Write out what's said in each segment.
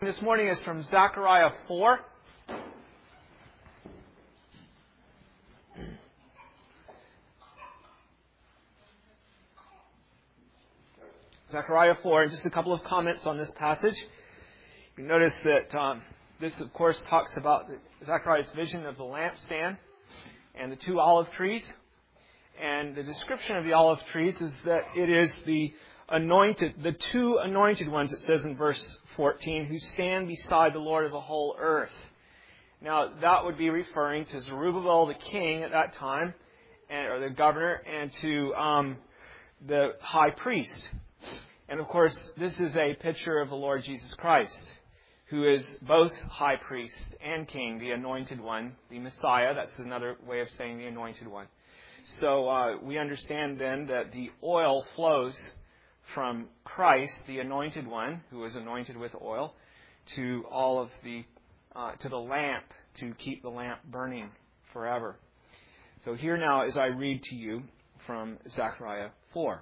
This morning is from Zechariah 4. Zechariah 4, and just a couple of comments on this passage. You notice that this, of course, talks about Zechariah's vision of the lampstand and the two olive trees. And the description of the olive trees is that it is the two anointed ones, it says in verse 14, who stand beside the Lord of the whole earth. Now, that would be referring to Zerubbabel, the king at that time, or the governor, and to the high priest. And of course, this is a picture of the Lord Jesus Christ, who is both high priest and king, the anointed one, the Messiah. That's another way of saying the anointed one. So we understand then that the oil flows from Christ, the anointed one, who is anointed with oil, to all of to the lamp, to keep the lamp burning forever. So here now, as I read to you from Zechariah 4.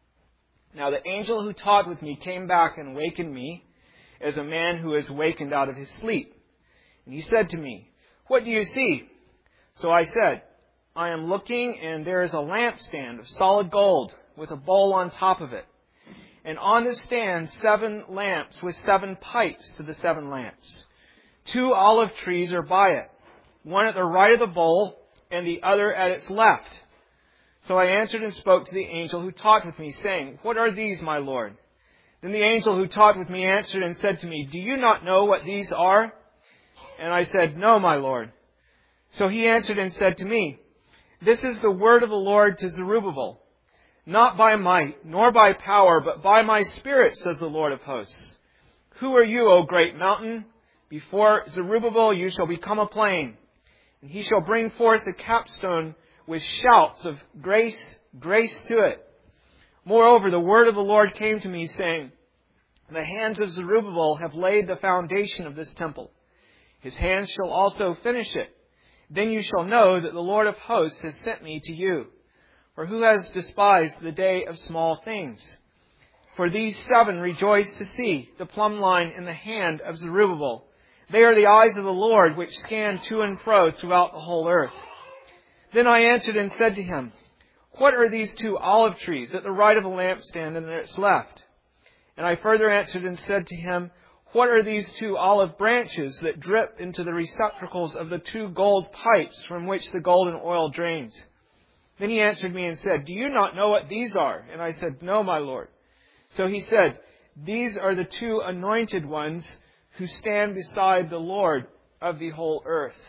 Now the angel who talked with me came back and wakened me as a man who is wakened out of his sleep. And he said to me, "What do you see?" So I said, "I am looking, and there is a lampstand of solid gold with a bowl on top of it. And on the stand 7 lamps with 7 pipes to the 7 lamps. 2 olive trees are by it, one at the right of the bowl and the other at its left." So I answered and spoke to the angel who talked with me, saying, "What are these, my Lord?" Then the angel who talked with me answered and said to me, "Do you not know what these are?" And I said, "No, my Lord." So he answered and said to me, "This is the word of the Lord to Zerubbabel. Not by might, nor by power, but by my Spirit, says the Lord of hosts. Who are you, O great mountain? Before Zerubbabel you shall become a plain, and he shall bring forth the capstone with shouts of grace, grace to it. Moreover, the word of the Lord came to me, saying, The hands of Zerubbabel have laid the foundation of this temple. His hands shall also finish it. Then you shall know that the Lord of hosts has sent me to you. For who has despised the day of small things? For these 7 rejoice to see the plumb line in the hand of Zerubbabel. They are the eyes of the Lord, which scan to and fro throughout the whole earth. Then I answered and said to him, "What are these 2 olive trees at the right of the lampstand and at its left?" And I further answered and said to him, "What are these 2 olive branches that drip into the receptacles of the 2 gold pipes from which the golden oil drains?" Then he answered me and said, "Do you not know what these are?" And I said, "No, my Lord." So he said, "These are the 2 anointed ones who stand beside the Lord of the whole earth."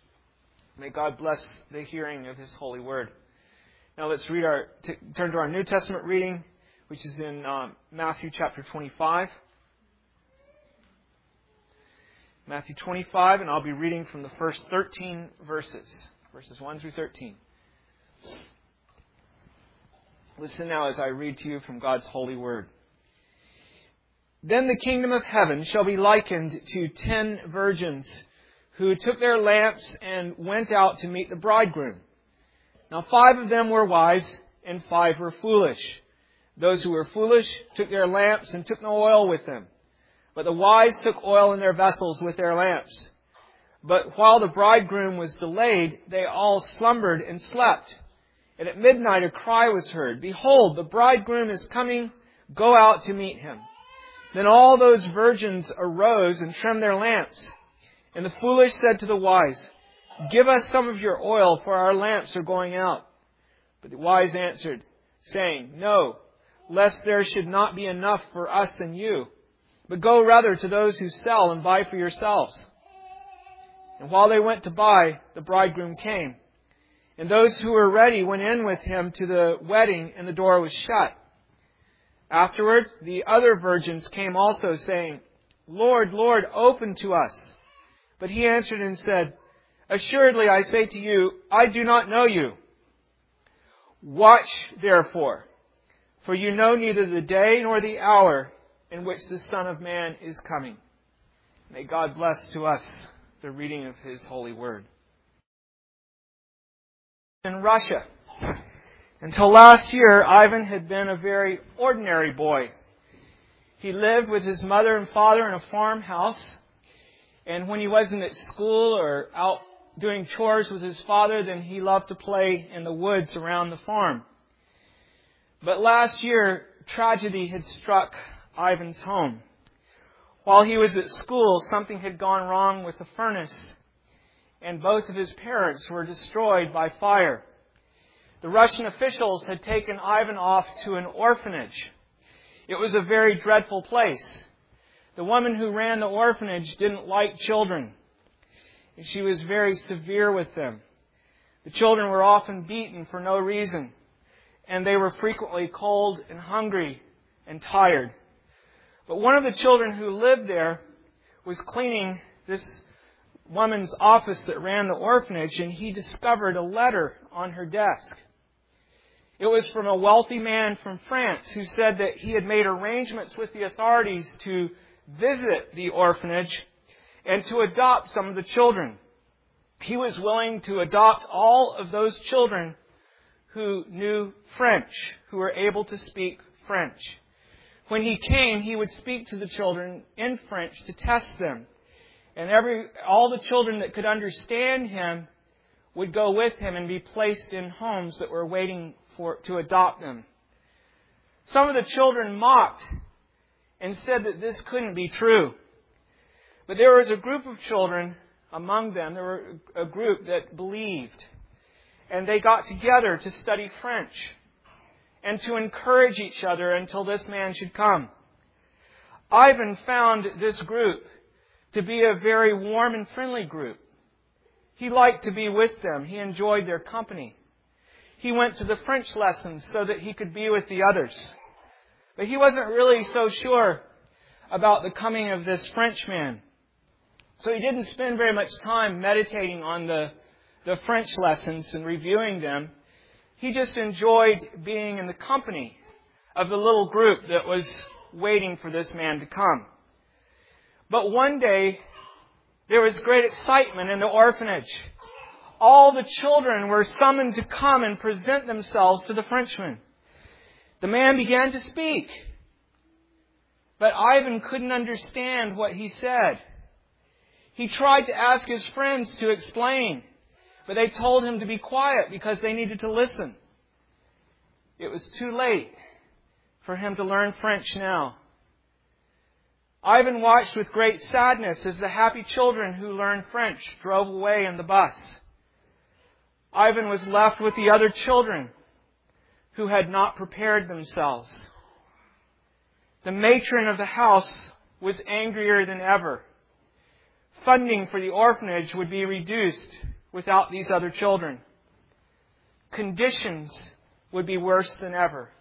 May God bless the hearing of His holy word. Now let's turn to our New Testament reading, which is in Matthew chapter 25. Matthew 25, and I'll be reading from the first 13 verses 1 through 13. Listen now as I read to you from God's holy word. "Then the kingdom of heaven shall be likened to 10 virgins who took their lamps and went out to meet the bridegroom. Now 5 of them were wise, and 5 were foolish. Those who were foolish took their lamps and took no oil with them. But the wise took oil in their vessels with their lamps. But while the bridegroom was delayed, they all slumbered and slept. And at midnight a cry was heard, 'Behold, the bridegroom is coming, go out to meet him.' Then all those virgins arose and trimmed their lamps. And the foolish said to the wise, 'Give us some of your oil, for our lamps are going out.' But the wise answered, saying, 'No, lest there should not be enough for us and you. But go rather to those who sell and buy for yourselves.' And while they went to buy, the bridegroom came. And those who were ready went in with him to the wedding, and the door was shut. Afterward, the other virgins came also, saying, 'Lord, Lord, open to us.' But he answered and said, 'Assuredly, I say to you, I do not know you. Watch, therefore, for you know neither the day nor the hour in which the Son of Man is coming.'" May God bless to us the reading of His holy word. In Russia, until last year, Ivan had been a very ordinary boy. He lived with his mother and father in a farmhouse. And when he wasn't at school or out doing chores with his father, then he loved to play in the woods around the farm. But last year, tragedy had struck Ivan's home. While he was at school, something had gone wrong with the furnace, and both of his parents were destroyed by fire. The Russian officials had taken Ivan off to an orphanage. It was a very dreadful place. The woman who ran the orphanage didn't like children. She was very severe with them. The children were often beaten for no reason, and they were frequently cold and hungry and tired. But one of the children who lived there was cleaning this woman's office that ran the orphanage, and he discovered a letter on her desk. It was from a wealthy man from France who said that he had made arrangements with the authorities to visit the orphanage and to adopt some of the children. He was willing to adopt all of those children who knew French, who were able to speak French. When he came, he would speak to the children in French to test them. And all the children that could understand him would go with him and be placed in homes that were waiting to adopt them. Some of the children mocked and said that this couldn't be true. But there was a group of children among them, there were a group that believed. And they got together to study French and to encourage each other until this man should come. Ivan found this group to be a very warm and friendly group. He liked to be with them. He enjoyed their company. He went to the French lessons so that he could be with the others. But he wasn't really so sure about the coming of this Frenchman. So he didn't spend very much time meditating on the French lessons and reviewing them. He just enjoyed being in the company of the little group that was waiting for this man to come. But one day, there was great excitement in the orphanage. All the children were summoned to come and present themselves to the Frenchman. The man began to speak, but Ivan couldn't understand what he said. He tried to ask his friends to explain, but they told him to be quiet because they needed to listen. It was too late for him to learn French now. Ivan watched with great sadness as the happy children who learned French drove away in the bus. Ivan was left with the other children who had not prepared themselves. The matron of the house was angrier than ever. Funding for the orphanage would be reduced without these other children. Conditions would be worse than ever.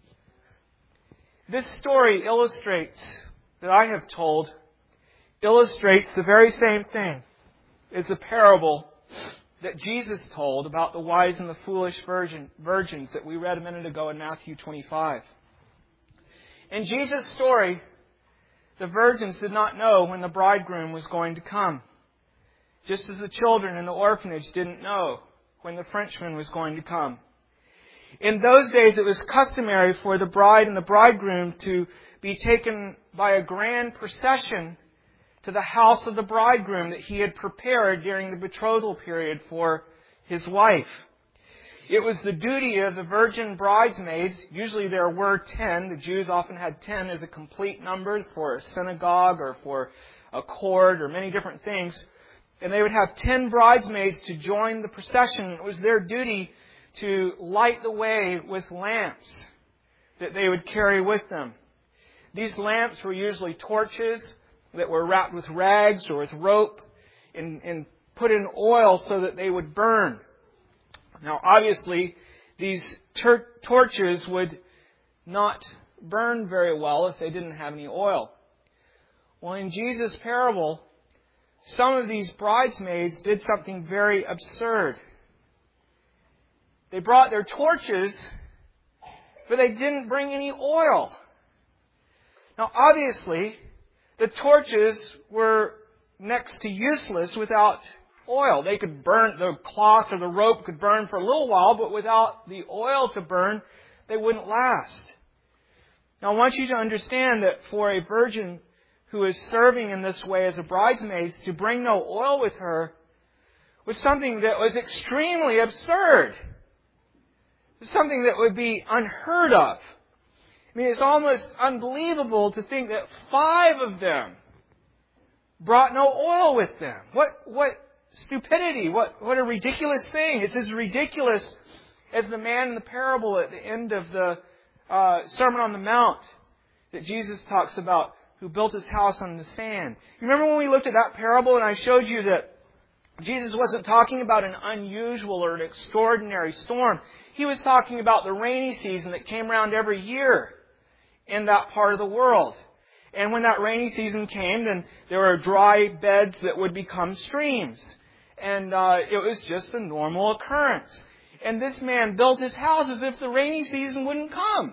This story that I have told illustrates the very same thing as the parable that Jesus told about the wise and the foolish virgins that we read a minute ago in Matthew 25. In Jesus' story, the virgins did not know when the bridegroom was going to come, just as the children in the orphanage didn't know when the Frenchman was going to come. In those days, it was customary for the bride and the bridegroom to be taken by a grand procession to the house of the bridegroom that he had prepared during the betrothal period for his wife. It was the duty of the virgin bridesmaids. Usually there were 10. The Jews often had 10 as a complete number for a synagogue or for a court or many different things. And they would have 10 bridesmaids to join the procession. It was their duty to light the way with lamps that they would carry with them. These lamps were usually torches that were wrapped with rags or with rope and put in oil so that they would burn. Now, obviously, these torches would not burn very well if they didn't have any oil. Well, in Jesus' parable, some of these bridesmaids did something very absurd. They brought their torches, but they didn't bring any oil. Now, obviously, the torches were next to useless without oil. They could burn, the cloth or the rope could burn for a little while, but without the oil to burn, they wouldn't last. Now I want you to understand that for a virgin who is serving in this way as a bridesmaid, to bring no oil with her was something that was extremely absurd. Something that would be unheard of. I mean, it's almost unbelievable to think that 5 of them brought no oil with them. What stupidity. What a ridiculous thing. It's as ridiculous as the man in the parable at the end of the Sermon on the Mount that Jesus talks about, who built his house on the sand. You remember when we looked at that parable and I showed you that Jesus wasn't talking about an unusual or an extraordinary storm. He was talking about the rainy season that came around every year in that part of the world. And when that rainy season came, then there were dry beds that would become streams. And it was just a normal occurrence. And this man built his house as if the rainy season wouldn't come.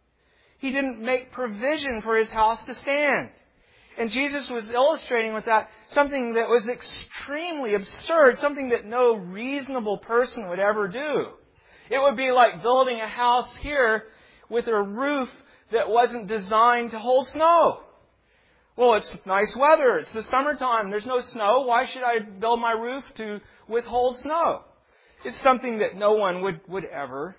He didn't make provision for his house to stand. And Jesus was illustrating with that something that was extremely absurd, something that no reasonable person would ever do. It would be like building a house here with a roof that wasn't designed to hold snow. Well, it's nice weather. It's the summertime. There's no snow. Why should I build my roof to withhold snow? It's something that no one would ever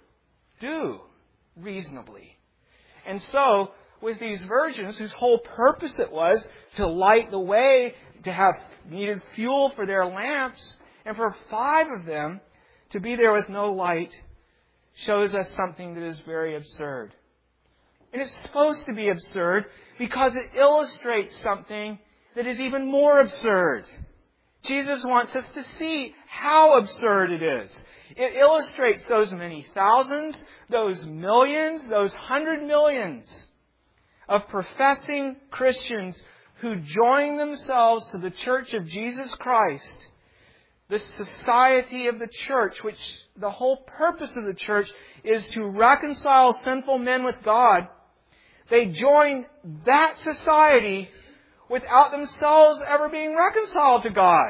do reasonably. And so, with these virgins, whose whole purpose it was to light the way, to have needed fuel for their lamps, and for 5 of them to be there with no light, shows us something that is very absurd. And it's supposed to be absurd because it illustrates something that is even more absurd. Jesus wants us to see how absurd it is. It illustrates those many thousands, those millions, those 100 millions of professing Christians who join themselves to the Church of Jesus Christ, the society of the church, which the whole purpose of the church is to reconcile sinful men with God. They join that society without themselves ever being reconciled to God.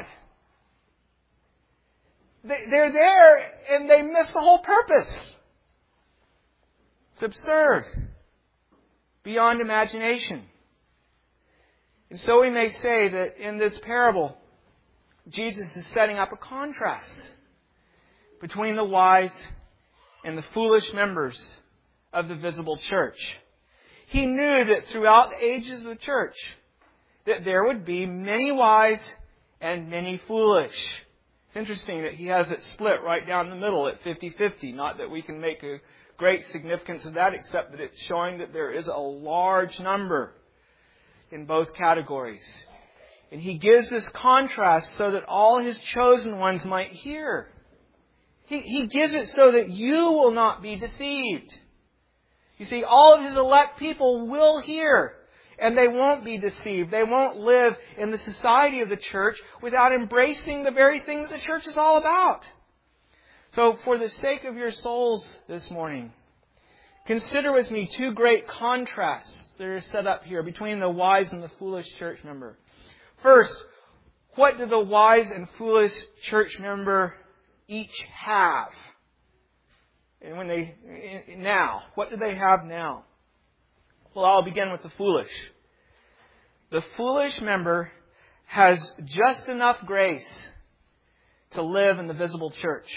They're there and they miss the whole purpose. It's absurd. Beyond imagination. And so we may say that in this parable, Jesus is setting up a contrast between the wise and the foolish members of the visible church. He knew that throughout the ages of the church, that there would be many wise and many foolish. It's interesting that he has it split right down the middle at 50-50. Not that we can make a great significance of that, except that it's showing that there is a large number in both categories. And he gives this contrast so that all his chosen ones might hear. He gives it so that you will not be deceived. You see, all of his elect people will hear, and they won't be deceived. They won't live in the society of the church without embracing the very thing that the church is all about. So, for the sake of your souls this morning, consider with me 2 great contrasts that are set up here between the wise and the foolish church member. First, what do the wise and foolish church member each have? And what do they have now? Well, I'll begin with the foolish. The foolish member has just enough grace to live in the visible church.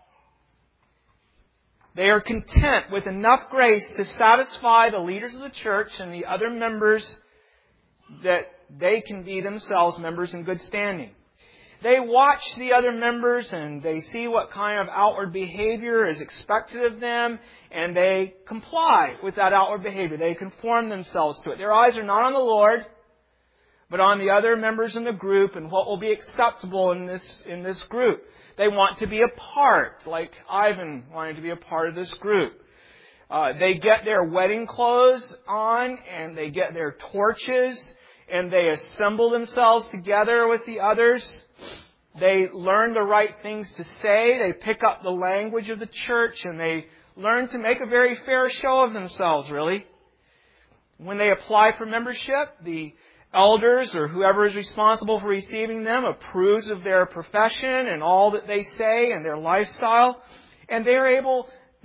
They are content with enough grace to satisfy the leaders of the church and the other members that they can be themselves members in good standing. They watch the other members and they see what kind of outward behavior is expected of them, and they comply with that outward behavior. They conform themselves to it. Their eyes are not on the Lord, but on the other members in the group and what will be acceptable in this group. They want to be a part, like Ivan wanted to be a part of this group. They get their wedding clothes on and they get their torches and they assemble themselves together with the others. They learn the right things to say. They pick up the language of the church and they learn to make a very fair show of themselves, really. When they apply for membership, the elders or whoever is responsible for receiving them approves of their profession and all that they say and their lifestyle. And they're able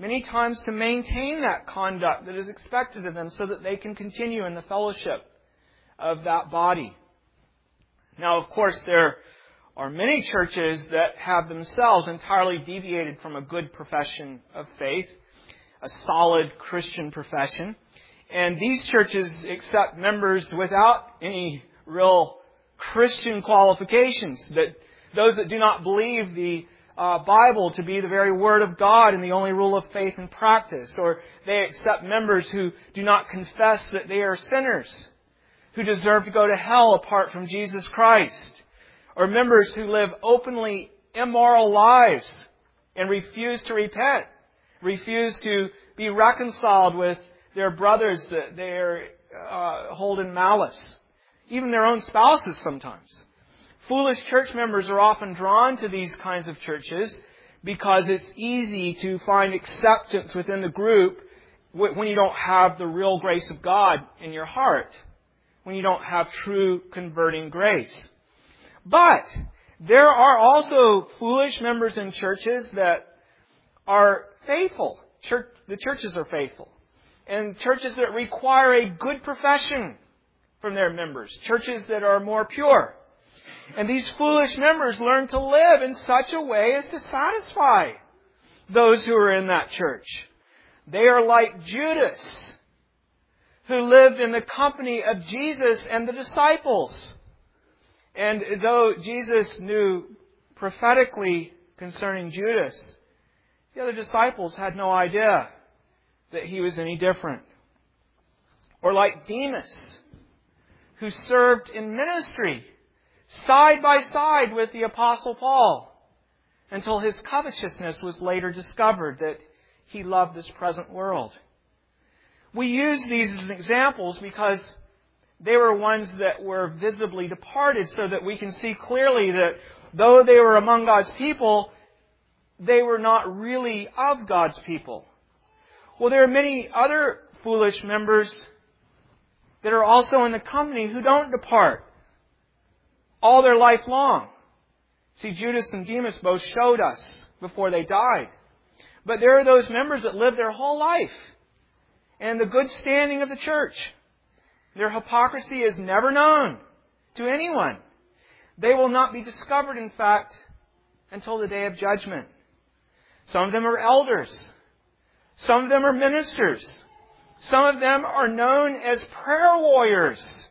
many times to maintain that conduct that is expected of them so that they can continue in the fellowship of that body. Now, of course, there are many churches that have themselves entirely deviated from a good profession of faith, a solid Christian profession. And these churches accept members without any real Christian qualifications, that those that do not believe the Bible to be the very Word of God and the only rule of faith and practice, or they accept members who do not confess that they are sinners, who deserve to go to hell apart from Jesus Christ, or members who live openly immoral lives and refuse to repent, refuse to be reconciled with their brothers that they hold in malice, even their own spouses sometimes. Foolish church members are often drawn to these kinds of churches because it's easy to find acceptance within the group when you don't have the real grace of God in your heart, when you don't have true converting grace. But there are also foolish members in churches that are faithful. The churches are faithful. And churches that require a good profession from their members. Churches that are more pure. And these foolish members learn to live in such a way as to satisfy those who are in that church. They are like Judas, who lived in the company of Jesus and the disciples. And though Jesus knew prophetically concerning Judas, the other disciples had no idea that he was any different. Or like Demas, who served in ministry side by side with the Apostle Paul until his covetousness was later discovered that he loved this present world. We use these as examples because they were ones that were visibly departed, so that we can see clearly that though they were among God's people, they were not really of God's people. Well, there are many other foolish members that are also in the company who don't depart all their life long. See, Judas and Demas both showed us before they died. But there are those members that live their whole life in the good standing of the church. Their hypocrisy is never known to anyone. They will not be discovered, in fact, until the day of judgment. Some of them are elders. Some of them are ministers. Some of them are known as prayer warriors.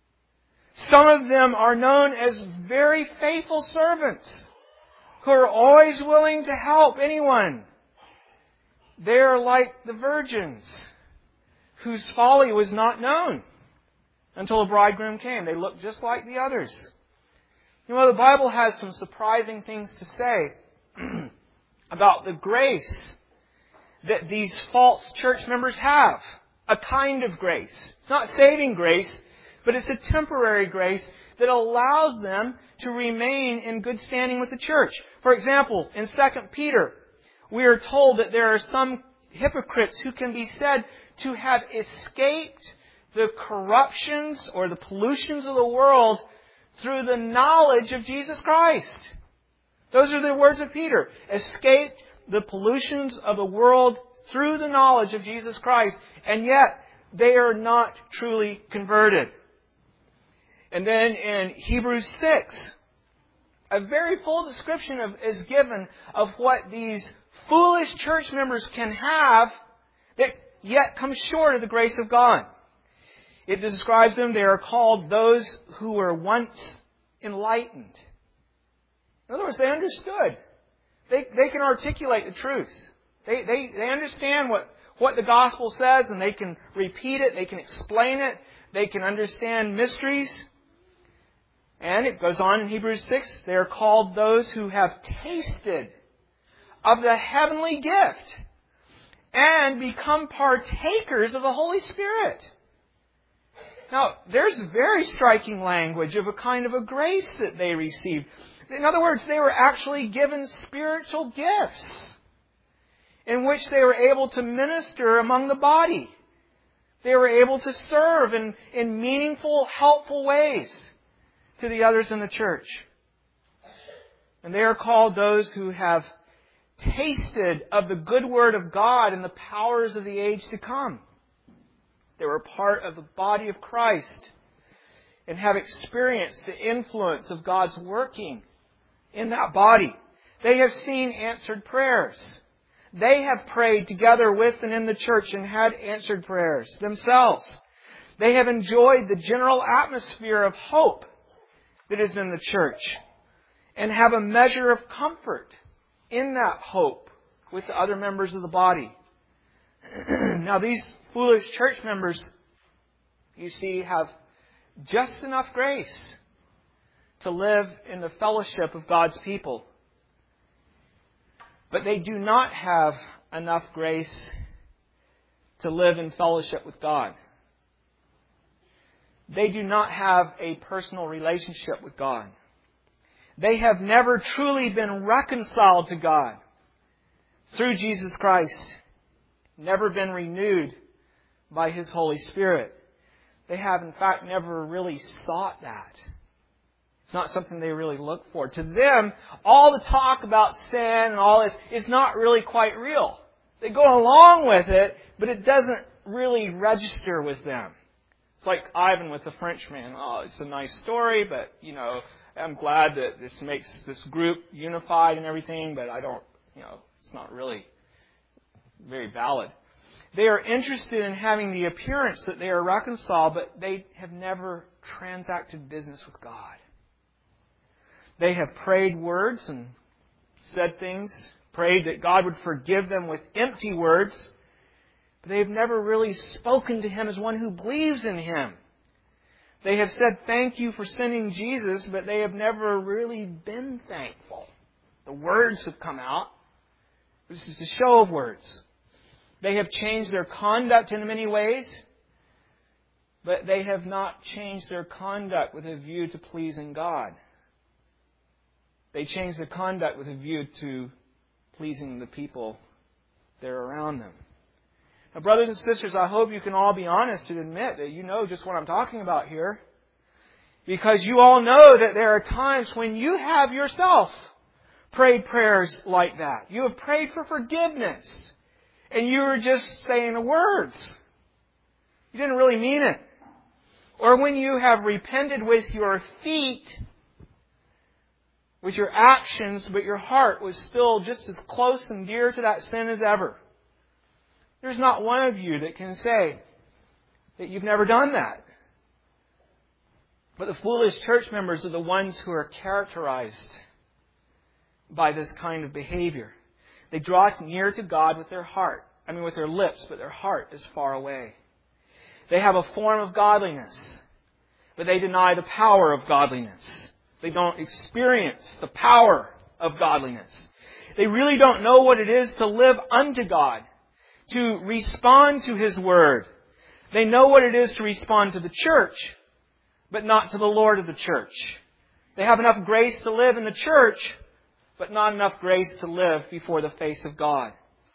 Some of them are known as very faithful servants who are always willing to help anyone. They are like the virgins whose folly was not known until the bridegroom came. They looked just like the others. You know, the Bible has some surprising things to say about the grace that these false church members have. A kind of grace. It's not saving grace, but it's a temporary grace that allows them to remain in good standing with the church. For example, in 2 Peter, we are told that there are some hypocrites who can be said to have escaped the corruptions or the pollutions of the world through the knowledge of Jesus Christ. Those are the words of Peter. Escaped the pollutions of the world through the knowledge of Jesus Christ, and yet they are not truly converted. And then in Hebrews 6, a very full description is given of what these foolish church members can have that yet come short of the grace of God. It describes them, they are called those who were once enlightened. In other words, they understood. They can articulate the truth. They understand what the gospel says, and they can repeat it, they can explain it, they can understand mysteries. And it goes on in Hebrews 6, they are called those who have tasted of the heavenly gift and become partakers of the Holy Spirit. Now, there's very striking language of a kind of a grace that they received. In other words, they were actually given spiritual gifts in which they were able to minister among the body. They were able to serve in meaningful, helpful ways to the others in the church. And they are called those who have tasted of the good word of God and the powers of the age to come. They were part of the body of Christ and have experienced the influence of God's working in that body. They have seen answered prayers. They have prayed together with and in the church and had answered prayers themselves. They have enjoyed the general atmosphere of hope that is in the church and have a measure of comfort in that hope with the other members of the body. Now, these foolish church members, you see, have just enough grace to live in the fellowship of God's people. But they do not have enough grace to live in fellowship with God. They do not have a personal relationship with God. They have never truly been reconciled to God through Jesus Christ, never been renewed by His Holy Spirit. They have, in fact, never really sought that. It's not something they really look for. To them, all the talk about sin and all this is not really quite real. They go along with it, but it doesn't really register with them. It's like Ivan with the Frenchman. Oh, it's a nice story, but, I'm glad that this makes this group unified and everything, but I don't, it's not really very valid. They are interested in having the appearance that they are reconciled, but they have never transacted business with God. They have prayed words and said things, prayed that God would forgive them with empty words, but they have never really spoken to Him as one who believes in Him. They have said thank you for sending Jesus, but they have never really been thankful. The words have come out. This is the show of words. They have changed their conduct in many ways, but they have not changed their conduct with a view to pleasing God. They changed their conduct with a view to pleasing the people that are around them. Now, brothers and sisters, I hope you can all be honest and admit that you know just what I'm talking about here. Because you all know that there are times when you have yourself prayed prayers like that. You have prayed for forgiveness. And you were just saying the words. You didn't really mean it. Or when you have repented with your feet, with your actions, but your heart was still just as close and dear to that sin as ever. There's not one of you that can say that you've never done that. But the foolish church members are the ones who are characterized by this kind of behavior. They draw near to God with their heart. With their lips, but their heart is far away. They have a form of godliness, but they deny the power of godliness. They don't experience the power of godliness. They really don't know what it is to live unto God, to respond to His Word. They know what it is to respond to the church, but not to the Lord of the church. They have enough grace to live in the church, but not enough grace to live before the face of God.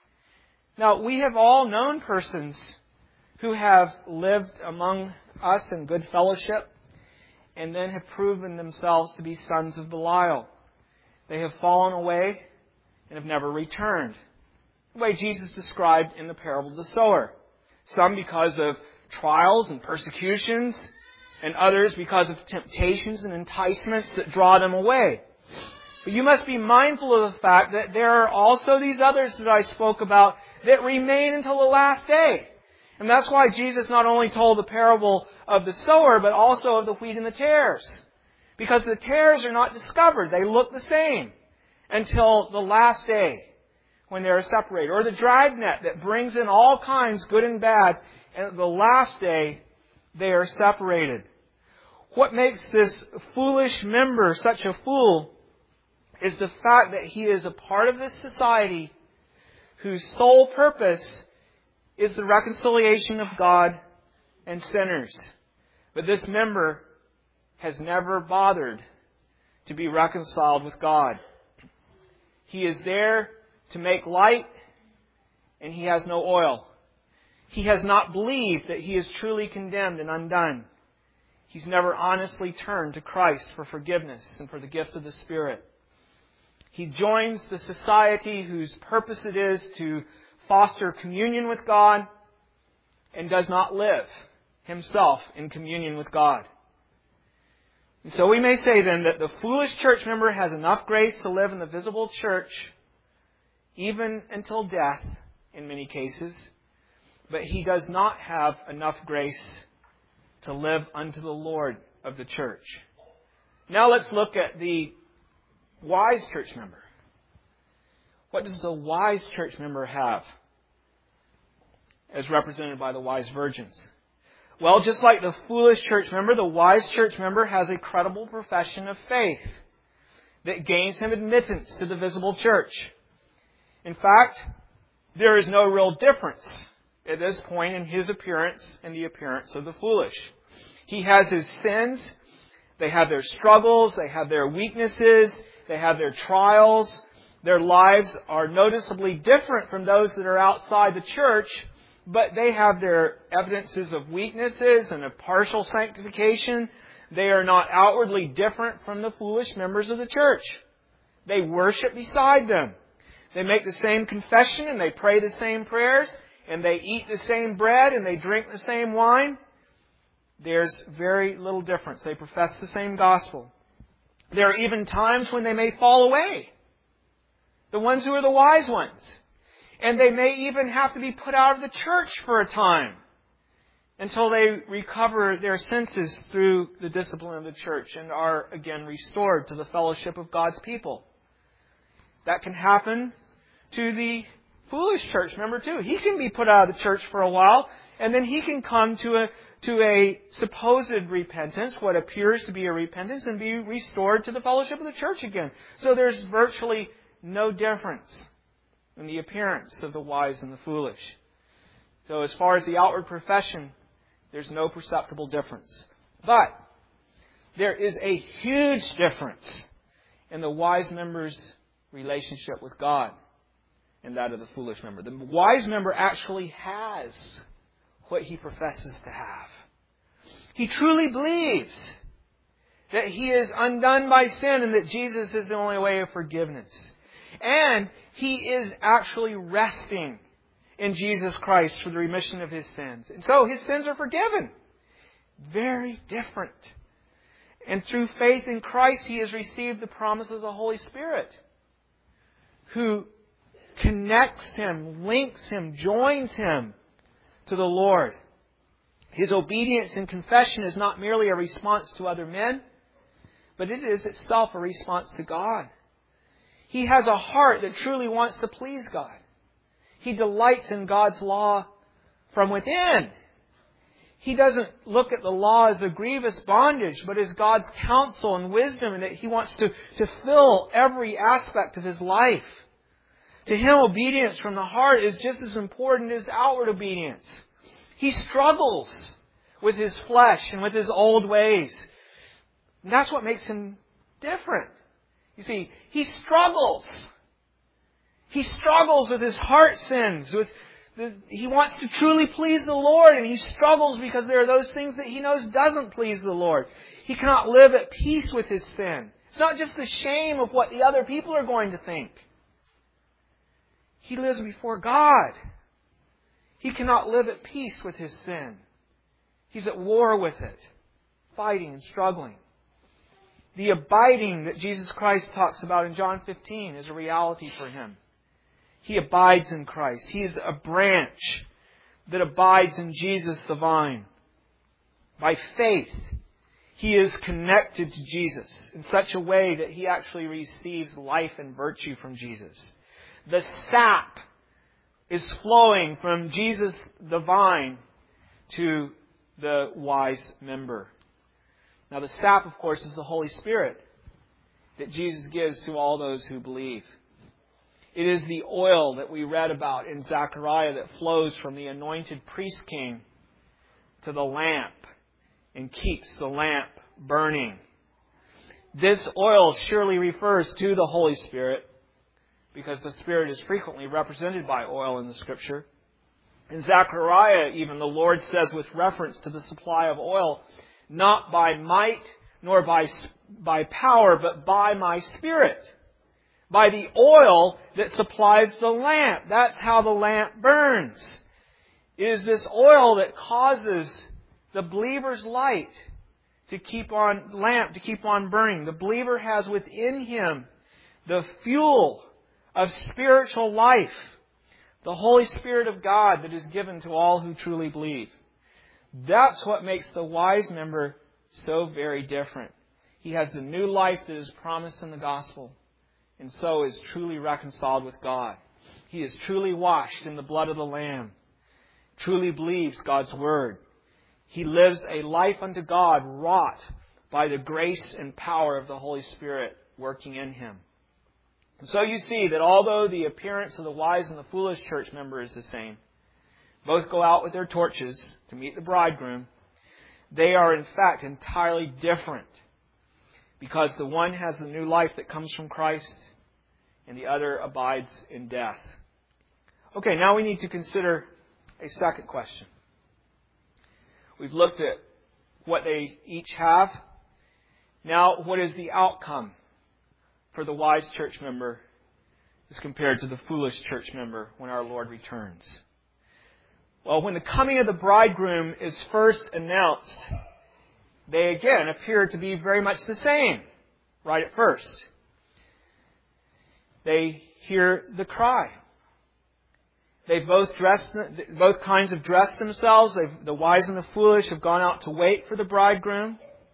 Now, we have all known persons who have lived among us in good fellowship and then have proven themselves to be sons of Belial. They have fallen away and have never returned. The way Jesus described in the parable of the sower. Some because of trials and persecutions, and others because of temptations and enticements that draw them away. But you must be mindful of the fact that there are also these others that I spoke about that remain until the last day. And that's why Jesus not only told the parable of the sower, but also of the wheat and the tares. Because the tares are not discovered. They look the same until the last day when they are separated. Or the dragnet that brings in all kinds, good and bad, and at the last day they are separated. What makes this foolish member such a fool is the fact that he is a part of this society whose sole purpose is the reconciliation of God and sinners. But this member has never bothered to be reconciled with God. He is there to make light, and he has no oil. He has not believed that he is truly condemned and undone. He's never honestly turned to Christ for forgiveness and for the gift of the Spirit. He joins the society whose purpose it is to foster communion with God and does not live himself in communion with God. And so we may say then that the foolish church member has enough grace to live in the visible church even until death in many cases, but he does not have enough grace to live unto the Lord of the church. Now let's look at the wise church member. What does the wise church member have as represented by the wise virgins? Well, just like the foolish church member, the wise church member has a credible profession of faith that gains him admittance to the visible church. In fact, there is no real difference at this point in his appearance and the appearance of the foolish. He has his sins, they have their struggles, they have their weaknesses, they have their trials. Their lives are noticeably different from those that are outside the church, but they have their evidences of weaknesses and of partial sanctification. They are not outwardly different from the foolish members of the church. They worship beside them. They make the same confession and they pray the same prayers and they eat the same bread and they drink the same wine. There's very little difference. They profess the same gospel. There are even times when they may fall away. The ones who are the wise ones. And they may even have to be put out of the church for a time until they recover their senses through the discipline of the church and are again restored to the fellowship of God's people. That can happen to the foolish church member too. He can be put out of the church for a while and then he can come to a supposed repentance, what appears to be a repentance, and be restored to the fellowship of the church again. So there's virtually no difference in the appearance of the wise and the foolish. So as far as the outward profession, there's no perceptible difference. But there is a huge difference in the wise member's relationship with God and that of the foolish member. The wise member actually has what he professes to have. He truly believes that he is undone by sin and that Jesus is the only way of forgiveness. And he is actually resting in Jesus Christ for the remission of his sins. And so his sins are forgiven. Very different. And through faith in Christ, he has received the promise of the Holy Spirit, who connects him, links him, joins him to the Lord. His obedience and confession is not merely a response to other men, but it is itself a response to God. He has a heart that truly wants to please God. He delights in God's law from within. He doesn't look at the law as a grievous bondage, but as God's counsel and wisdom, and that he wants to fill every aspect of his life. To him, obedience from the heart is just as important as outward obedience. He struggles with his flesh and with his old ways. And that's what makes him different. You see, he struggles. He struggles with his heart sins. He wants to truly please the Lord, and he struggles because there are those things that he knows doesn't please the Lord. He cannot live at peace with his sin. It's not just the shame of what the other people are going to think. He lives before God. He cannot live at peace with his sin. He's at war with it, fighting and struggling. The abiding that Jesus Christ talks about in John 15 is a reality for him. He abides in Christ. He is a branch that abides in Jesus the vine. By faith, he is connected to Jesus in such a way that he actually receives life and virtue from Jesus. The sap is flowing from Jesus the vine to the wise member. Now the sap, of course, is the Holy Spirit that Jesus gives to all those who believe. It is the oil that we read about in Zechariah that flows from the anointed priest king to the lamp and keeps the lamp burning. This oil surely refers to the Holy Spirit, because the Spirit is frequently represented by oil in the Scripture. In Zechariah, even, the Lord says with reference to the supply of oil, not by might nor by power, but by my Spirit. by the oil that supplies the lamp. That's how the lamp burns. It is this oil that causes the believer's light to keep on burning. The believer has within him the fuel of spiritual life, the Holy Spirit of God that is given to all who truly believe. That's what makes the wise member so very different. He has the new life that is promised in the gospel, and so is truly reconciled with God. He is truly washed in the blood of the Lamb, truly believes God's Word. He lives a life unto God wrought by the grace and power of the Holy Spirit working in him. And so you see that although the appearance of the wise and the foolish church member is the same, both go out with their torches to meet the bridegroom, they are in fact entirely different, because the one has the new life that comes from Christ and the other abides in death. Okay, now we need to consider a second question. We've looked at what they each have. Now, what is the outcome for the wise church member as compared to the foolish church member when our Lord returns? Well, when the coming of the bridegroom is first announced, they again appear to be very much the same right at first. They hear the cry. They both kinds have dressed themselves. The wise and the foolish have gone out to wait for the bridegroom.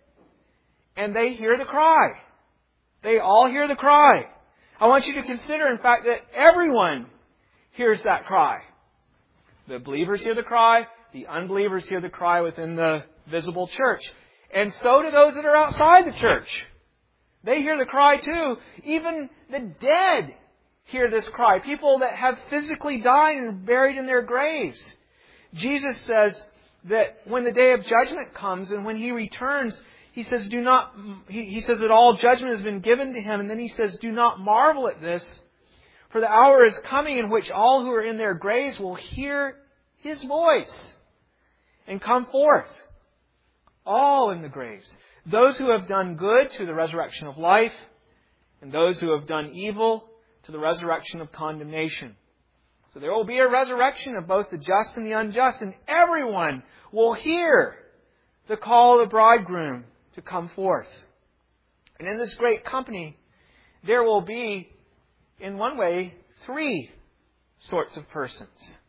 And they hear the cry. They all hear the cry. I want you to consider, in fact, that everyone hears that cry. The believers hear the cry. The unbelievers hear the cry within the visible church. And so do those that are outside the church. They hear the cry too. Even the dead hear this cry. People that have physically died and buried in their graves. Jesus says that when the day of judgment comes and when He returns, He says, He says that all judgment has been given to Him. And then He says, do not marvel at this, for the hour is coming in which all who are in their graves will hear His voice and come forth. All in the graves. Those who have done good to the resurrection of life, and those who have done evil to the resurrection of condemnation. So there will be a resurrection of both the just and the unjust, and everyone will hear the call of the bridegroom to come forth. And in this great company, there will be, in one way, three sorts of persons.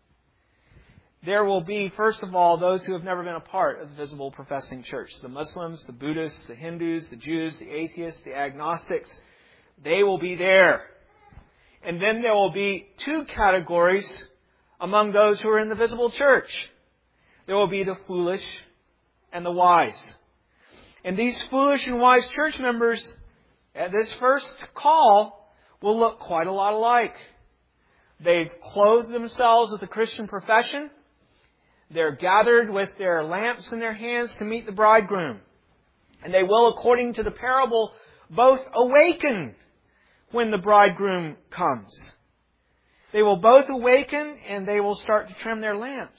There will be, first of all, those who have never been a part of the visible professing church. The Muslims, the Buddhists, the Hindus, the Jews, the atheists, the agnostics. They will be there. And then there will be two categories among those who are in the visible church. There will be the foolish and the wise. And these foolish and wise church members, at this first call, will look quite a lot alike. They've clothed themselves with the Christian profession. They're gathered with their lamps in their hands to meet the bridegroom. And they will, according to the parable, both awaken when the bridegroom comes. They will both awaken and they will start to trim their lamps.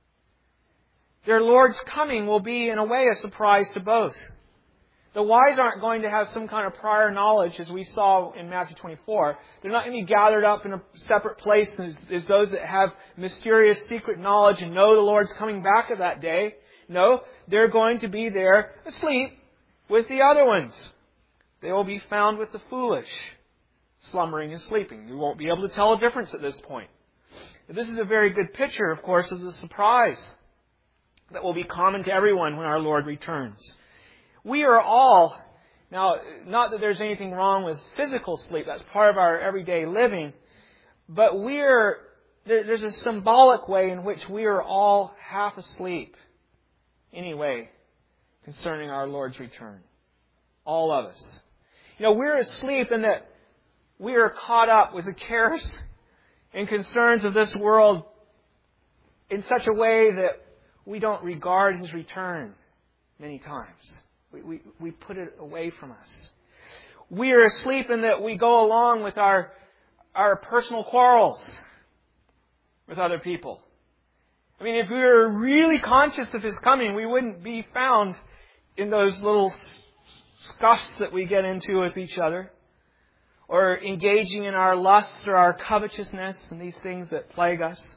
Their Lord's coming will be, in a way, a surprise to both. The wise aren't going to have some kind of prior knowledge, as we saw in Matthew 24. They're not going to be gathered up in a separate place as those that have mysterious secret knowledge and know the Lord's coming back at that day. No, they're going to be there asleep with the other ones. They will be found with the foolish, slumbering and sleeping. You won't be able to tell a difference at this point. This is a very good picture, of course, of the surprise that will be common to everyone when our Lord returns. We are all, now, not that there's anything wrong with physical sleep, that's part of our everyday living, but there's a symbolic way in which we are all half asleep, anyway, concerning our Lord's return. All of us. We're asleep in that we are caught up with the cares and concerns of this world in such a way that we don't regard His return many times. We put it away from us. We are asleep in that we go along with our personal quarrels with other people. I mean, if we were really conscious of His coming, we wouldn't be found in those little scuffs that we get into with each other. or engaging in our lusts or our covetousness and these things that plague us.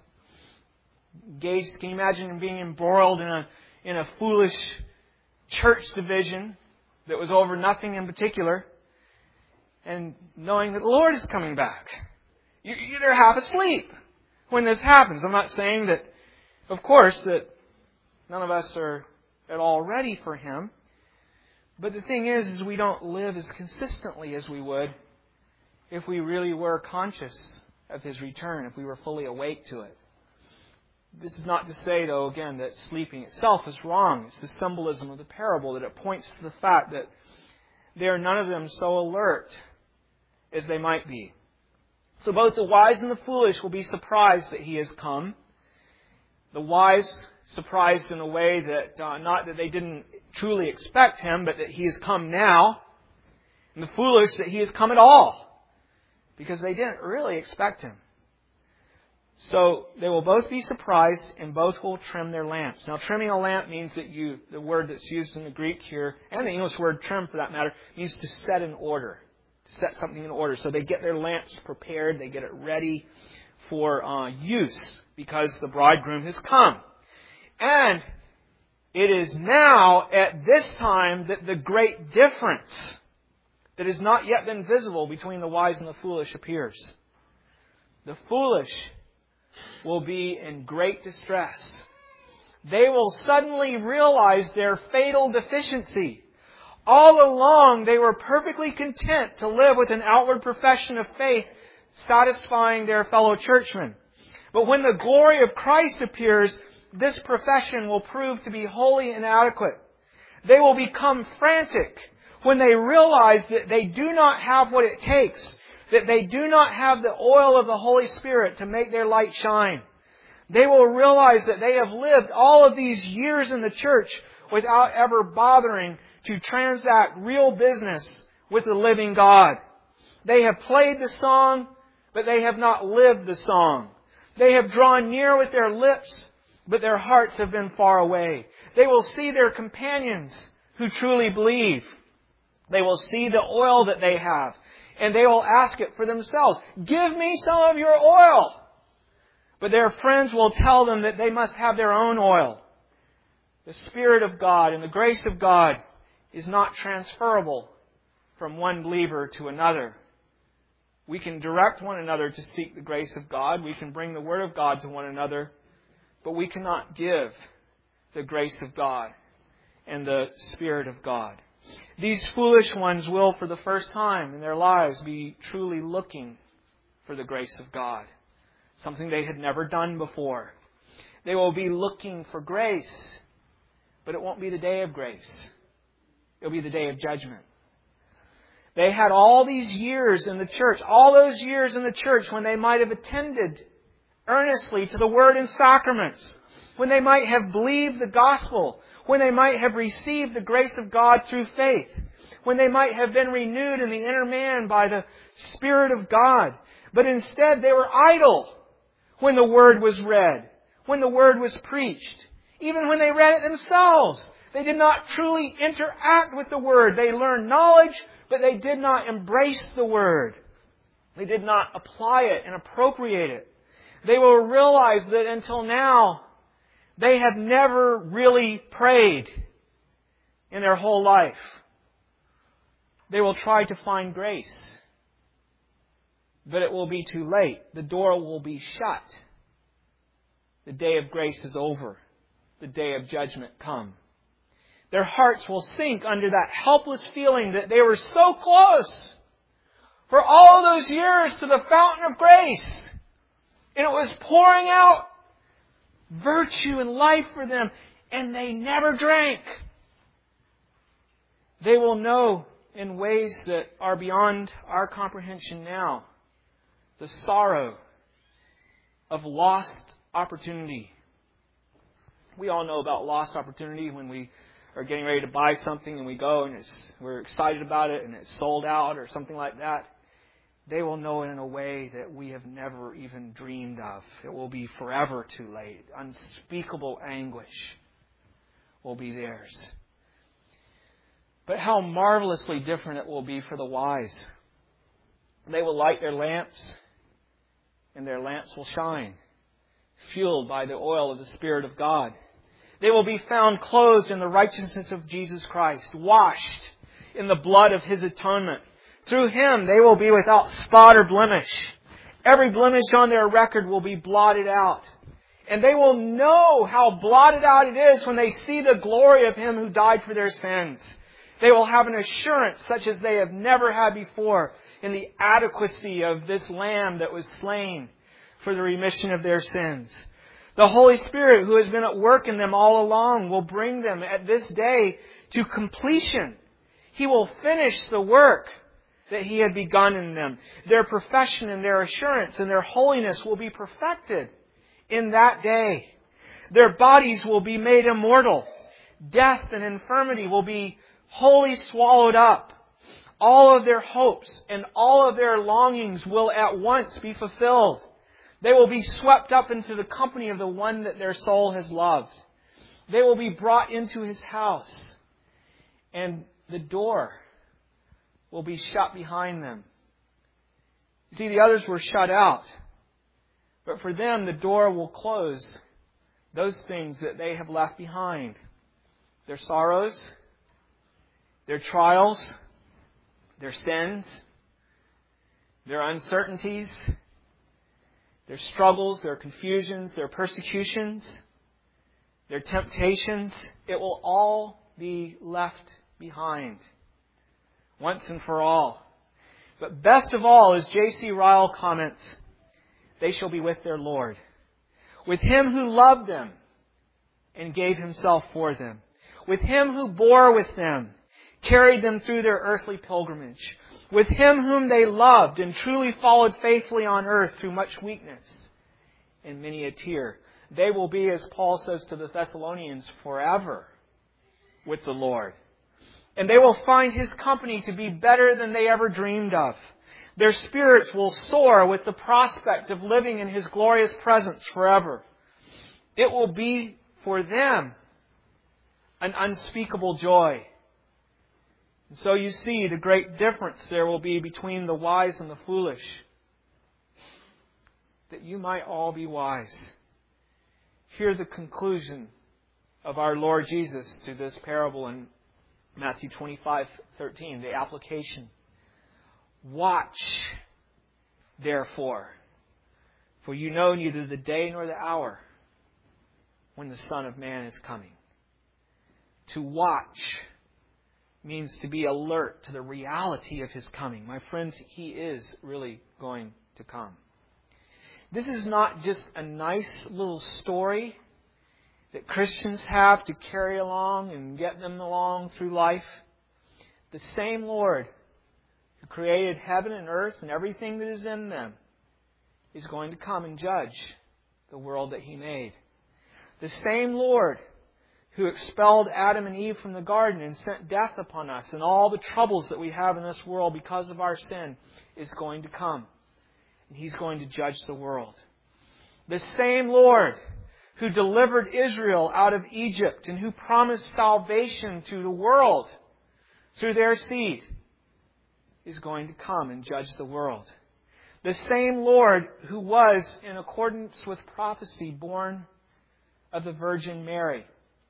Can you imagine being embroiled in a foolish church division that was over nothing in particular, and knowing that the Lord is coming back? You're half asleep when this happens. I'm not saying that, of course, that none of us are at all ready for Him. But the thing is we don't live as consistently as we would if we really were conscious of His return, if we were fully awake to it. This is not to say, though, again, that sleeping itself is wrong. It's the symbolism of the parable, that it points to the fact that they are none of them so alert as they might be. So both the wise and the foolish will be surprised that He has come. The wise surprised in a way that, not that they didn't truly expect Him, but that He has come now. And the foolish that He has come at all, because they didn't really expect Him. So they will both be surprised, and both will trim their lamps. Now, trimming a lamp means that the word that's used in the Greek here, and the English word trim for that matter, means to set in order. To set something in order. So they get their lamps prepared, they get it ready for use, because the bridegroom has come. And it is now, at this time, that the great difference that has not yet been visible between the wise and the foolish appears. The foolish will be in great distress. They will suddenly realize their fatal deficiency. All along, they were perfectly content to live with an outward profession of faith, satisfying their fellow churchmen. But when the glory of Christ appears, this profession will prove to be wholly inadequate. They will become frantic when they realize that they do not have what it takes, that they do not have the oil of the Holy Spirit to make their light shine. They will realize that they have lived all of these years in the church without ever bothering to transact real business with the living God. They have played the song, but they have not lived the song. They have drawn near with their lips, but their hearts have been far away. They will see their companions who truly believe. They will see the oil that they have, and they will ask it for themselves. Give me some of your oil. But their friends will tell them that they must have their own oil. The Spirit of God and the grace of God is not transferable from one believer to another. We can direct one another to seek the grace of God. We can bring the Word of God to one another. But we cannot give the grace of God and the Spirit of God. These foolish ones will, for the first time in their lives, be truly looking for the grace of God. Something they had never done before. They will be looking for grace, but it won't be the day of grace. It will be the day of judgment. They had all these years in the church, all those years in the church when they might have attended earnestly to the Word and sacraments, when they might have believed the gospel, when they might have received the grace of God through faith, when they might have been renewed in the inner man by the Spirit of God. But instead they were idle when the Word was read, when the Word was preached, even when they read it themselves. They did not truly interact with the Word. They learned knowledge, but they did not embrace the Word. They did not apply it and appropriate it. They will realize that until now, they have never really prayed in their whole life. They will try to find grace, but it will be too late. The door will be shut. The day of grace is over. The day of judgment come. Their hearts will sink under that helpless feeling that they were so close for all those years to the fountain of grace. And it was pouring out virtue and life for them, and they never drank. They will know in ways that are beyond our comprehension now the sorrow of lost opportunity. We all know about lost opportunity when we are getting ready to buy something and we go and we're excited about it and it's sold out or something like that. They will know it in a way that we have never even dreamed of. It will be forever too late. Unspeakable anguish will be theirs. But how marvelously different it will be for the wise. They will light their lamps, and their lamps will shine, fueled by the oil of the Spirit of God. They will be found clothed in the righteousness of Jesus Christ, washed in the blood of His atonement. Through Him, they will be without spot or blemish. Every blemish on their record will be blotted out. And they will know how blotted out it is when they see the glory of Him who died for their sins. They will have an assurance such as they have never had before in the adequacy of this Lamb that was slain for the remission of their sins. The Holy Spirit, who has been at work in them all along, will bring them at this day to completion. He will finish the work that He had begun in them. Their profession and their assurance and their holiness will be perfected in that day. Their bodies will be made immortal. Death and infirmity will be wholly swallowed up. All of their hopes and all of their longings will at once be fulfilled. They will be swept up into the company of the one that their soul has loved. They will be brought into His house, and the door will be shut behind them. You see, the others were shut out. But for them, the door will close those things that they have left behind. Their sorrows, their trials, their sins, their uncertainties, their struggles, their confusions, their persecutions, their temptations. It will all be left behind once and for all. But best of all, as J.C. Ryle comments, they shall be with their Lord, with Him who loved them and gave Himself for them, with Him who bore with them, carried them through their earthly pilgrimage, with Him whom they loved and truly followed faithfully on earth through much weakness and many a tear. They will be, as Paul says to the Thessalonians, forever with the Lord. And they will find His company to be better than they ever dreamed of. Their spirits will soar with the prospect of living in His glorious presence forever. It will be for them an unspeakable joy. And so you see the great difference there will be between the wise and the foolish. That you might all be wise. Hear the conclusion of our Lord Jesus to this parable in Matthew 25:13, the application. Watch, therefore, for you know neither the day nor the hour when the Son of Man is coming. To watch means to be alert to the reality of His coming. My friends, He is really going to come. This is not just a nice little story that Christians have to carry along and get them along through life. The same Lord who created heaven and earth and everything that is in them is going to come and judge the world that He made. The same Lord who expelled Adam and Eve from the garden and sent death upon us and all the troubles that we have in this world because of our sin is going to come. And He's going to judge the world. The same Lord who delivered Israel out of Egypt and who promised salvation to the world through their seed is going to come and judge the world. The same Lord who was, in accordance with prophecy, born of the Virgin Mary,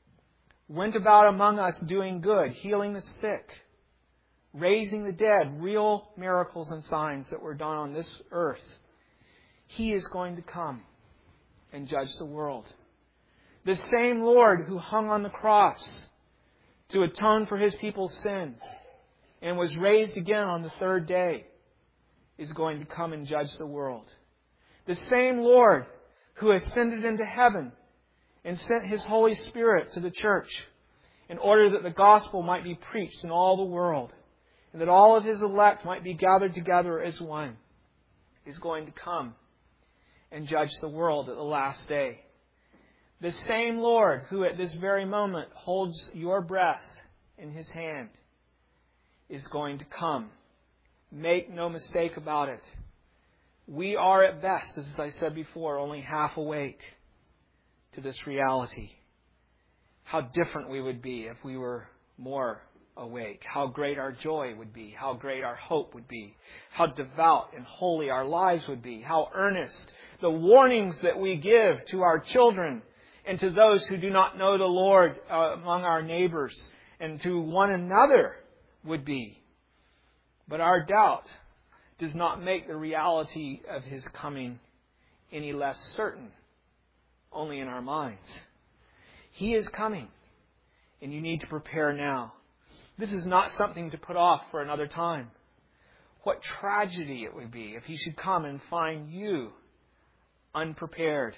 went about among us doing good, healing the sick, raising the dead, real miracles and signs that were done on this earth. He is going to come and judge the world. The same Lord who hung on the cross to atone for His people's sins and was raised again on the third day is going to come and judge the world. The same Lord who ascended into heaven and sent His Holy Spirit to the church in order that the gospel might be preached in all the world and that all of His elect might be gathered together as one is going to come and judge the world at the last day. The same Lord who at this very moment holds your breath in His hand is going to come. Make no mistake about it. We are at best, as I said before, only half awake to this reality. How different we would be if we were more awake, how great our joy would be, how great our hope would be, how devout and holy our lives would be, how earnest the warnings that we give to our children and to those who do not know the Lord among our neighbors and to one another would be. But our doubt does not make the reality of His coming any less certain, only in our minds. He is coming, and you need to prepare now. This is not something to put off for another time. What tragedy it would be if He should come and find you unprepared.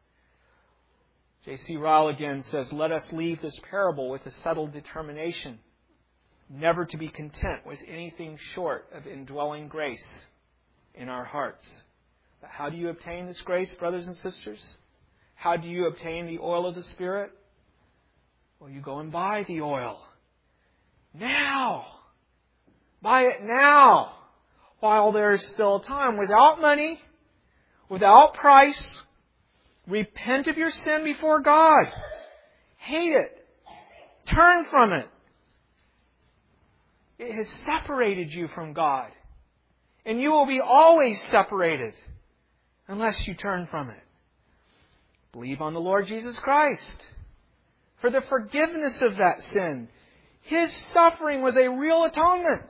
J.C. Ryle again says, "Let us leave this parable with a settled determination, never to be content with anything short of indwelling grace in our hearts." But how do you obtain this grace, brothers and sisters? How do you obtain the oil of the Spirit? Well, you go and buy the oil. Now! Buy it now! While there is still time. Without money, without price. Repent of your sin before God. Hate it. Turn from it. It has separated you from God. And you will be always separated unless you turn from it. Believe on the Lord Jesus Christ for the forgiveness of that sin. His suffering was a real atonement.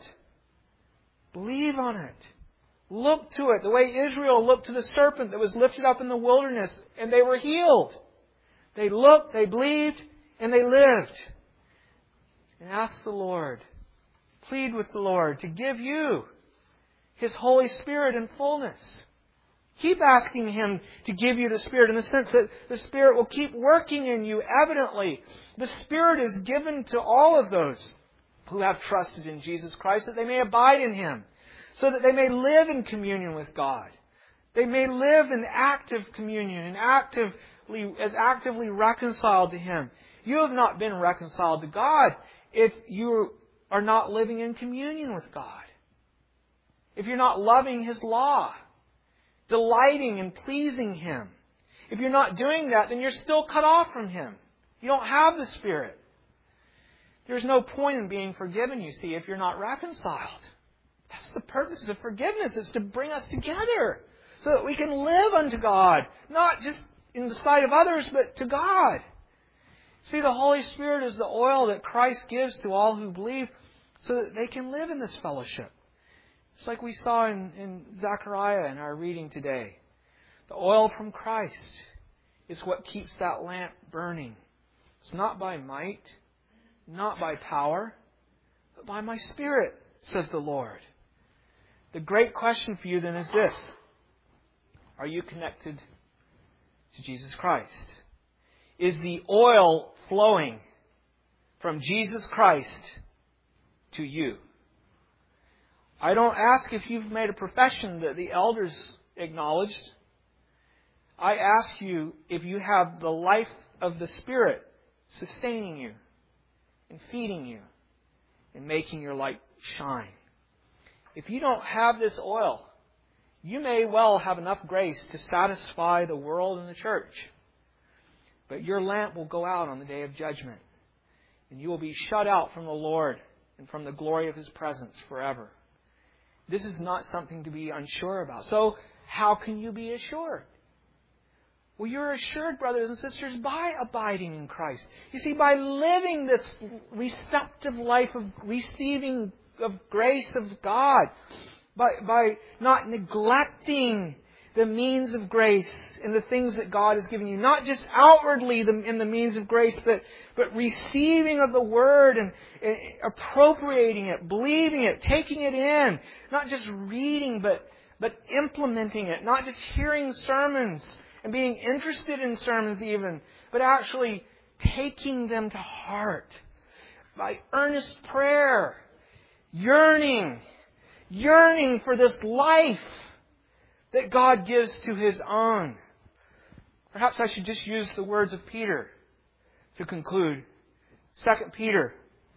Believe on it. Look to it the way Israel looked to the serpent that was lifted up in the wilderness, and they were healed. They looked, they believed, and they lived. And ask the Lord, plead with the Lord to give you His Holy Spirit in fullness. Keep asking Him to give you the Spirit in the sense that the Spirit will keep working in you evidently. The Spirit is given to all of those who have trusted in Jesus Christ that they may abide in Him, so that they may live in communion with God. They may live in active communion and actively reconciled to Him. You have not been reconciled to God if you are not living in communion with God. If you're not loving His law, delighting and pleasing Him. If you're not doing that, then you're still cut off from Him. You don't have the Spirit. There's no point in being forgiven, you see, if you're not reconciled. That's the purpose of forgiveness. It's to bring us together so that we can live unto God. Not just in the sight of others, but to God. See, the Holy Spirit is the oil that Christ gives to all who believe so that they can live in this fellowship. It's like we saw in Zechariah in our reading today. The oil from Christ is what keeps that lamp burning. It's not by might, not by power, but by my Spirit, says the Lord. The great question for you then is this. Are you connected to Jesus Christ? Is the oil flowing from Jesus Christ to you? I don't ask if you've made a profession that the elders acknowledged. I ask you if you have the life of the Spirit sustaining you and feeding you and making your light shine. If you don't have this oil, you may well have enough grace to satisfy the world and the church. But your lamp will go out on the day of judgment. And you will be shut out from the Lord and from the glory of His presence forever. This is not something to be unsure about. So, how can you be assured? Well, you're assured, brothers and sisters, by abiding in Christ. You see, by living this receptive life of receiving of grace of God, by not neglecting the means of grace and the things that God has given you, not just outwardly in the means of grace, but receiving of the Word and appropriating it, believing it, taking it in, not just reading, but implementing it, not just hearing sermons and being interested in sermons even, but actually taking them to heart by earnest prayer, yearning for this life that God gives to His own. Perhaps I should just use the words of Peter to conclude. 2 Peter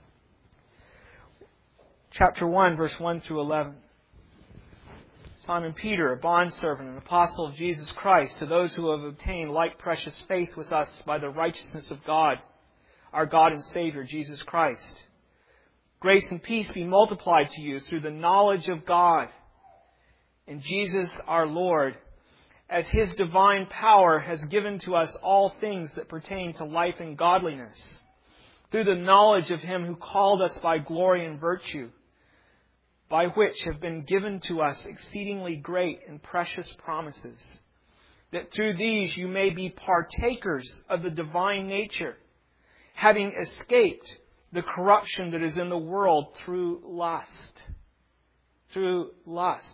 chapter 1, verse 1 through 11. Simon Peter, a bondservant and apostle of Jesus Christ, to those who have obtained like precious faith with us by the righteousness of God, our God and Savior, Jesus Christ. Grace and peace be multiplied to you through the knowledge of God and Jesus our Lord, as His divine power has given to us all things that pertain to life and godliness, through the knowledge of Him who called us by glory and virtue, by which have been given to us exceedingly great and precious promises, that through these you may be partakers of the divine nature, having escaped the corruption that is in the world through lust. Through lust,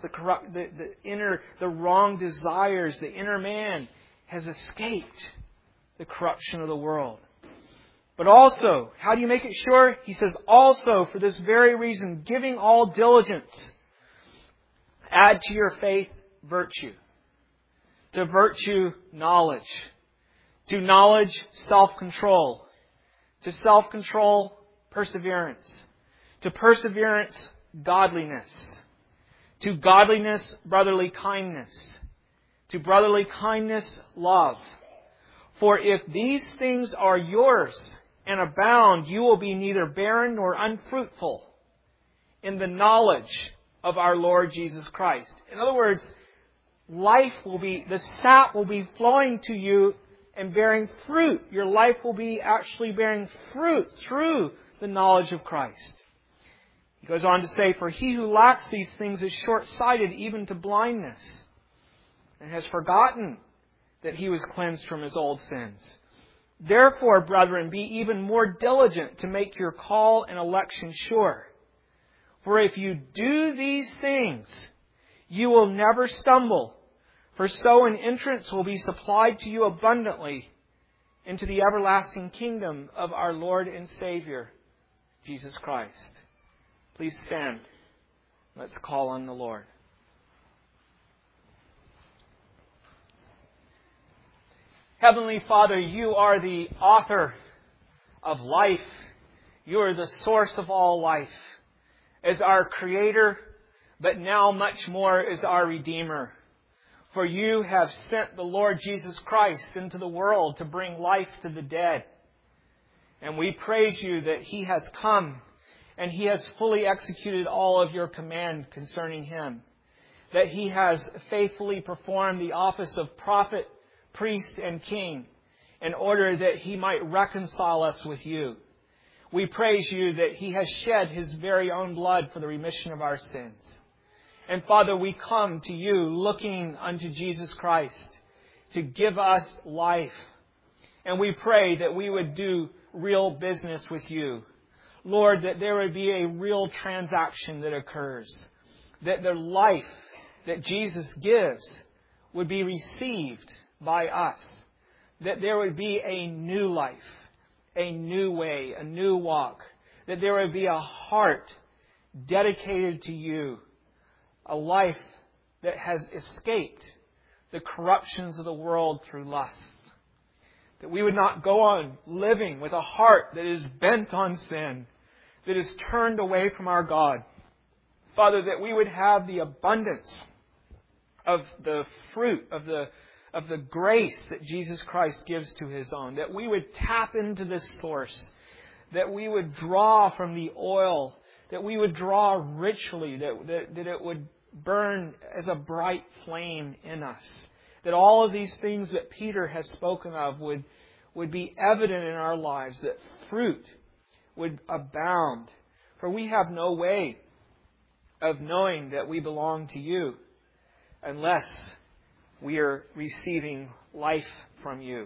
the wrong desires, the inner man has escaped the corruption of the world. But also, how do you make it sure? He says, also for this very reason, giving all diligence, add to your faith virtue. To virtue, knowledge. To knowledge, self-control. To self-control, perseverance. To perseverance, godliness. To godliness, brotherly kindness. To brotherly kindness, love. For if these things are yours and abound, you will be neither barren nor unfruitful in the knowledge of our Lord Jesus Christ. In other words, the sap will be flowing to you and bearing fruit. Your life will be actually bearing fruit through the knowledge of Christ. He goes on to say, for he who lacks these things is short-sighted even to blindness, and has forgotten that he was cleansed from his old sins. Therefore, brethren, be even more diligent to make your call and election sure. For if you do these things, you will never stumble, for so an entrance will be supplied to you abundantly into the everlasting kingdom of our Lord and Savior, Jesus Christ. Please stand. Let's call on the Lord. Heavenly Father, you are the author of life. You are the source of all life. As our Creator, but now much more as our Redeemer. For you have sent the Lord Jesus Christ into the world to bring life to the dead. And we praise you that He has come and He has fully executed all of your command concerning Him. That He has faithfully performed the office of prophet, priest, and king in order that He might reconcile us with you. We praise you that He has shed His very own blood for the remission of our sins. And Father, we come to you looking unto Jesus Christ to give us life. And we pray that we would do real business with you. Lord, that there would be a real transaction that occurs. That the life that Jesus gives would be received by us. That there would be a new life, a new way, a new walk. That there would be a heart dedicated to you. A life that has escaped the corruptions of the world through lust. That we would not go on living with a heart that is bent on sin, that is turned away from our God. Father, that we would have the abundance of the fruit, of the grace that Jesus Christ gives to His own. That we would tap into this source. That we would draw from the oil. That we would draw richly. That it would burn as a bright flame in us. That all of these things that Peter has spoken of would be evident in our lives. That fruit would abound. For we have no way of knowing that we belong to you unless we are receiving life from you.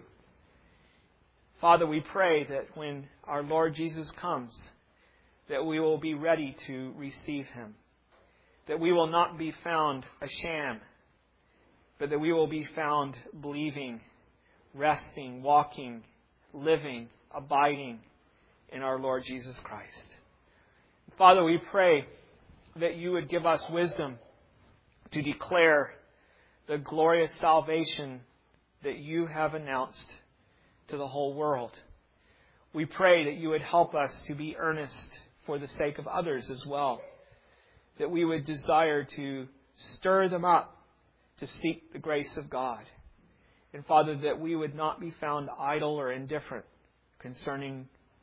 Father, we pray that when our Lord Jesus comes, that we will be ready to receive Him. That we will not be found a sham, but that we will be found believing, resting, walking, living, abiding in our Lord Jesus Christ. Father, we pray that you would give us wisdom to declare the glorious salvation that you have announced to the whole world. We pray that you would help us to be earnest for the sake of others as well. That we would desire to stir them up to seek the grace of God. And Father, that we would not be found idle or indifferent concerning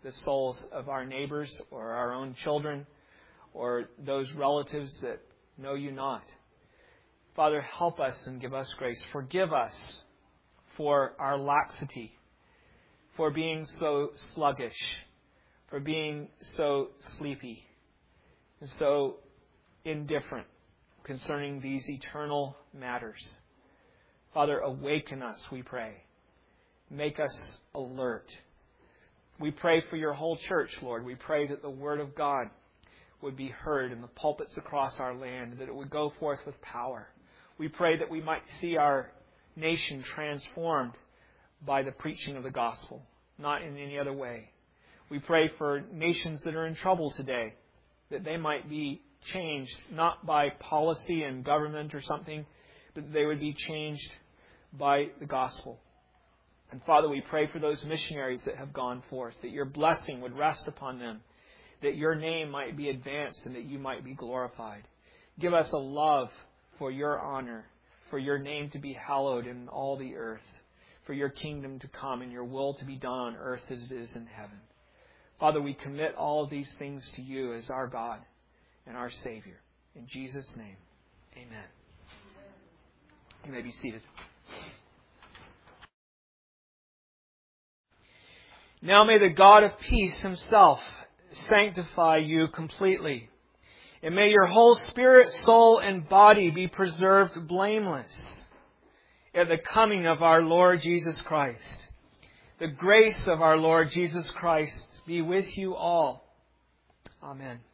the souls of our neighbors or our own children or those relatives that know you not. Father, help us and give us grace. Forgive us for our laxity, for being so sluggish, for being so sleepy, and so indifferent concerning these eternal matters. Father, awaken us, we pray. Make us alert. We pray for your whole church, Lord. We pray that the Word of God would be heard in the pulpits across our land, that it would go forth with power. We pray that we might see our nation transformed by the preaching of the gospel, not in any other way. We pray for nations that are in trouble today, that they might be changed, not by policy and government or something, but they would be changed by the gospel. And Father, we pray for those missionaries that have gone forth, that your blessing would rest upon them, that your name might be advanced and that you might be glorified. Give us a love for your honor, for your name to be hallowed in all the earth, for your kingdom to come and your will to be done on earth as it is in heaven. Father, we commit all of these things to you as our God and our Savior. In Jesus' name, amen. You may be seated. Now may the God of peace himself sanctify you completely. And may your whole spirit, soul, and body be preserved blameless at the coming of our Lord Jesus Christ. The grace of our Lord Jesus Christ be with you all. Amen.